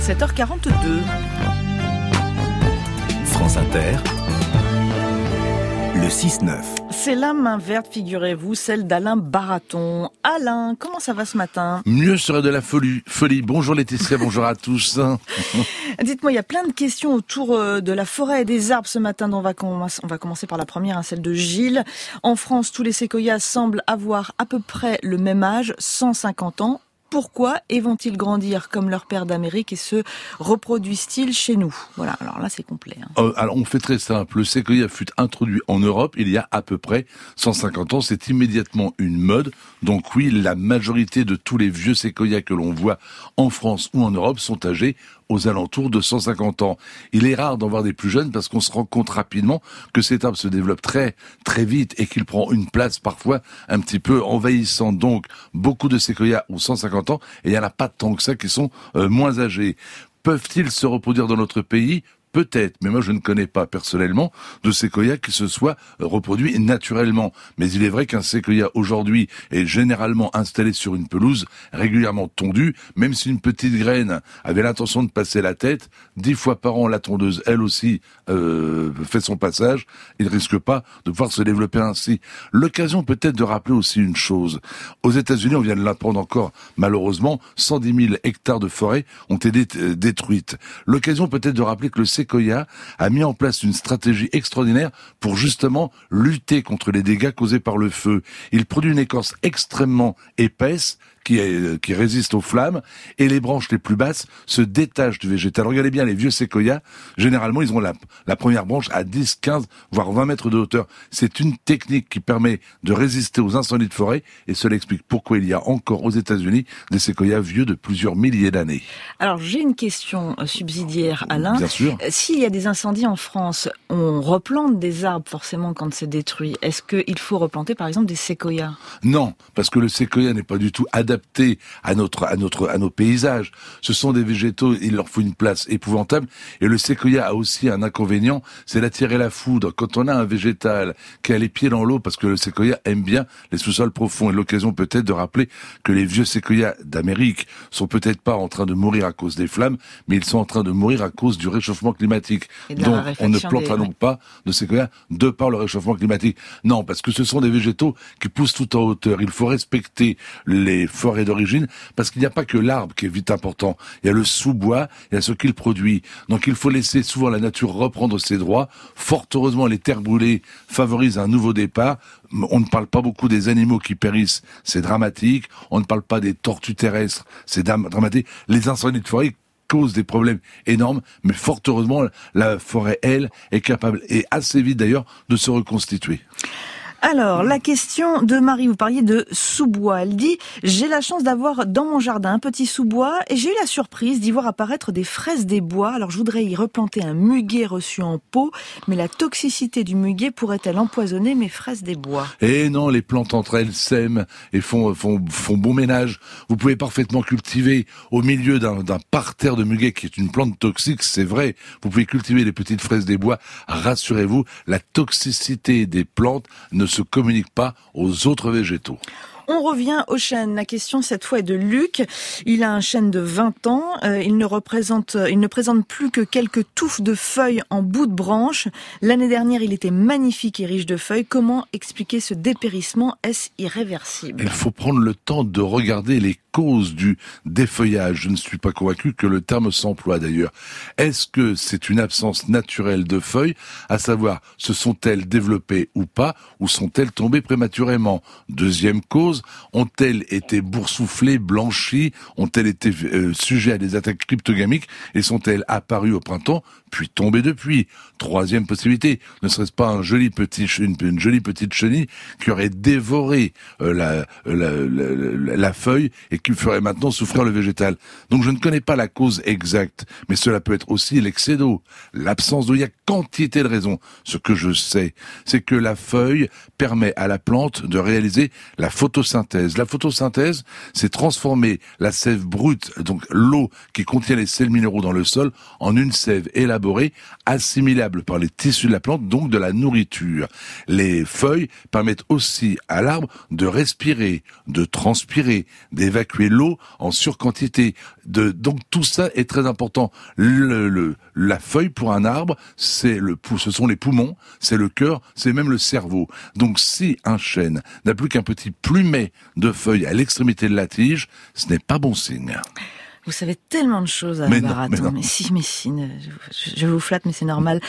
7h42. France Inter, le 6-9. C'est la main verte, figurez-vous, celle d'Alain Baraton. Alain, comment ça va ce matin ? Mieux serait de la folie. Bonjour Laetitia, bonjour à tous. Dites-moi, il y a plein de questions autour de la forêt et des arbres ce matin. On va commencer par la première, celle de Gilles. En France, tous les séquoias semblent avoir à peu près le même âge, 150 ans. Pourquoi vont-ils grandir comme leur père d'Amérique et se reproduisent-ils chez nous ? Voilà, alors là c'est complet. Alors on fait très simple, le séquoia fut introduit en Europe il y a à peu près 150 ans, c'est immédiatement une mode. Donc oui, la majorité de tous les vieux séquoias que l'on voit en France ou en Europe sont âgés aux alentours de 150 ans. Il est rare d'en voir des plus jeunes parce qu'on se rend compte rapidement que cet arbre se développe très très vite et qu'il prend une place parfois un petit peu envahissante. Donc beaucoup de séquoias ont 150 ans et il n'y en a pas tant que ça qui sont moins âgés. Peuvent-ils se reproduire dans notre pays ? Peut-être, mais moi je ne connais pas personnellement de séquoia qui se soit reproduit naturellement. Mais il est vrai qu'un séquoia aujourd'hui est généralement installé sur une pelouse régulièrement tondue, même si une petite graine avait l'intention de passer la tête, 10 fois par an la tondeuse elle aussi fait son passage, il ne risque pas de pouvoir se développer ainsi. L'occasion peut-être de rappeler aussi une chose. Aux États-Unis, on vient de l'apprendre encore, malheureusement, 110 000 hectares de forêt ont été détruites. L'occasion peut-être de rappeler que le séquoia a mis en place une stratégie extraordinaire pour justement lutter contre les dégâts causés par le feu. Il produit une écorce extrêmement épaisse qui résiste aux flammes, et les branches les plus basses se détachent du végétal. Regardez bien les vieux séquoias, généralement ils ont la première branche à 10, 15, voire 20 mètres de hauteur. C'est une technique qui permet de résister aux incendies de forêt, et cela explique pourquoi il y a encore aux États-Unis des séquoias vieux de plusieurs milliers d'années. Alors j'ai une question subsidiaire, Alain. Bien sûr. S'il y a des incendies en France, on replante des arbres forcément quand c'est détruit. Est-ce qu'il faut replanter par exemple des séquoias ? Non, parce que le séquoia n'est pas du tout adapté à nos paysages. Ce sont des végétaux, il leur faut une place épouvantable, et le séquoia a aussi un inconvénient, c'est d'attirer la foudre. Quand on a un végétal qui a les pieds dans l'eau, parce que le séquoia aime bien les sous-sols profonds, et l'occasion peut-être de rappeler que les vieux séquoias d'Amérique sont peut-être pas en train de mourir à cause des flammes, mais ils sont en train de mourir à cause du réchauffement climatique. Donc on ne plantera donc pas de séquoia de par le réchauffement climatique. Non, parce que ce sont des végétaux qui poussent tout en hauteur. Il faut respecter les forêts d'origine, parce qu'il n'y a pas que l'arbre qui est vite important. Il y a le sous-bois, il y a ce qu'il produit. Donc il faut laisser souvent la nature reprendre ses droits. Fort heureusement, les terres brûlées favorisent un nouveau départ. On ne parle pas beaucoup des animaux qui périssent, c'est dramatique. On ne parle pas des tortues terrestres, c'est dramatique. Les incendies de forêt causent des problèmes énormes, mais fort heureusement, la forêt, elle, est capable, et assez vite d'ailleurs, de se reconstituer. Alors, la question de Marie, vous parliez de sous-bois. Elle dit « J'ai la chance d'avoir dans mon jardin un petit sous-bois et j'ai eu la surprise d'y voir apparaître des fraises des bois. Alors, je voudrais y replanter un muguet reçu en pot, mais la toxicité du muguet pourrait-elle empoisonner mes fraises des bois ?» Eh non, les plantes entre elles s'aiment et font bon ménage. Vous pouvez parfaitement cultiver au milieu d'un parterre de muguet qui est une plante toxique, c'est vrai. Vous pouvez cultiver les petites fraises des bois. Rassurez-vous, la toxicité des plantes ne se communique pas aux autres végétaux. On revient au chêne. La question cette fois est de Luc. Il a un chêne de 20 ans. Il ne présente plus que quelques touffes de feuilles en bout de branche. L'année dernière, il était magnifique et riche de feuilles. Comment expliquer ce dépérissement ? Est-ce irréversible ? Il faut prendre le temps de regarder les causes du défeuillage. Je ne suis pas convaincu que le terme s'emploie d'ailleurs. Est-ce que c'est une absence naturelle de feuilles, à savoir, se sont-elles développées ou pas, ou sont-elles tombées prématurément ? Deuxième cause, ont-elles été boursouflées, blanchies, ont-elles été sujets à des attaques cryptogamiques et sont-elles apparues au printemps, puis tombées depuis ? Troisième possibilité, ne serait-ce pas une jolie petite chenille qui aurait dévoré la feuille et qui ferait maintenant souffrir le végétal. Donc je ne connais pas la cause exacte, mais cela peut être aussi l'excès d'eau, l'absence d'eau. Il y a quantité de raisons. Ce que je sais, c'est que la feuille permet à la plante de réaliser la photosynthèse. La photosynthèse, c'est transformer la sève brute, donc l'eau qui contient les sels minéraux dans le sol, en une sève élaborée, assimilable par les tissus de la plante, donc de la nourriture. Les feuilles permettent aussi à l'arbre de respirer, de transpirer, d'évacuer l'eau en surquantité. Donc tout ça est très important. La feuille pour un arbre, ce sont les poumons, c'est le cœur, c'est même le cerveau. Donc si un chêne n'a plus qu'un petit plumet de feuilles à l'extrémité de la tige, ce n'est pas bon signe. Vous savez tellement de choses, Alain Baraton. Mais si, je vous flatte, mais c'est normal.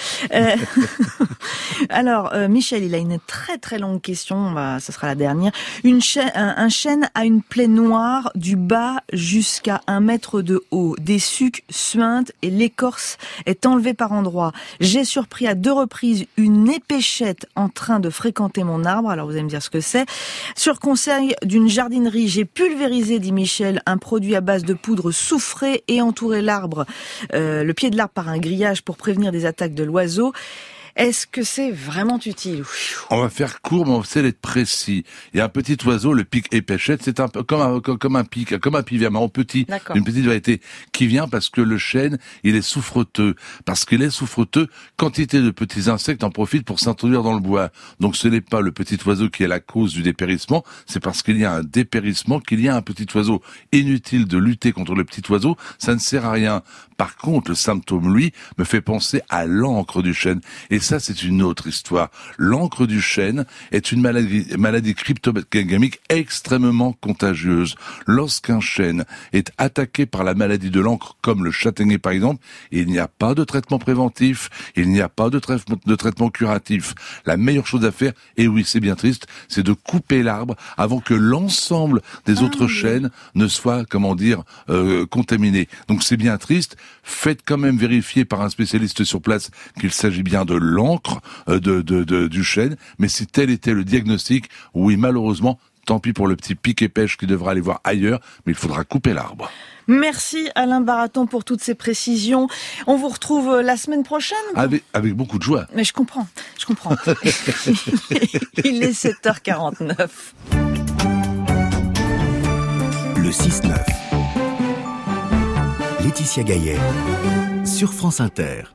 Alors, Michel, il a une très très longue question, ce sera la dernière. Un chêne a une plaie noire du bas jusqu'à 1 mètre de haut. Des sucs suintent et l'écorce est enlevée par endroits. J'ai surpris à 2 reprises une épéchette en train de fréquenter mon arbre. Alors vous allez me dire ce que c'est. Sur conseil d'une jardinerie, j'ai pulvérisé, dit Michel, un produit à base de poudre soufré et entouré l'arbre, le pied de l'arbre par un grillage pour prévenir des attaques de l'oiseau. Est-ce que c'est vraiment utile? On va faire court, mais on essaie d'être précis. Il y a un petit oiseau, le pic épéchette, c'est un peu comme un pic, comme un pivier, petit, une petite variété qui vient parce que le chêne, il est souffreteux. Parce qu'il est souffreteux, quantité de petits insectes en profitent pour s'introduire dans le bois. Donc ce n'est pas le petit oiseau qui est la cause du dépérissement, c'est parce qu'il y a un dépérissement qu'il y a un petit oiseau. Inutile de lutter contre le petit oiseau, ça ne sert à rien. Par contre, le symptôme, lui, me fait penser à l'encre du chêne. Et ça, c'est une autre histoire. L'encre du chêne est une maladie cryptogamique extrêmement contagieuse. Lorsqu'un chêne est attaqué par la maladie de l'encre, comme le châtaignier par exemple, il n'y a pas de traitement préventif, il n'y a pas de traitement curatif. La meilleure chose à faire, et oui, c'est bien triste, c'est de couper l'arbre avant que l'ensemble des autres chênes ne soient, contaminés. Donc c'est bien triste. Faites quand même vérifier par un spécialiste sur place qu'il s'agit bien de l'encre du chêne, mais si tel était le diagnostic, oui, malheureusement, tant pis pour le petit pic et pêche qui devra aller voir ailleurs, mais il faudra couper l'arbre. Merci Alain Baraton pour toutes ces précisions. On vous retrouve la semaine prochaine. Avec beaucoup de joie. Mais je comprends. Il est 7h49. Le 6-9. Laetitia Gaillet sur France Inter.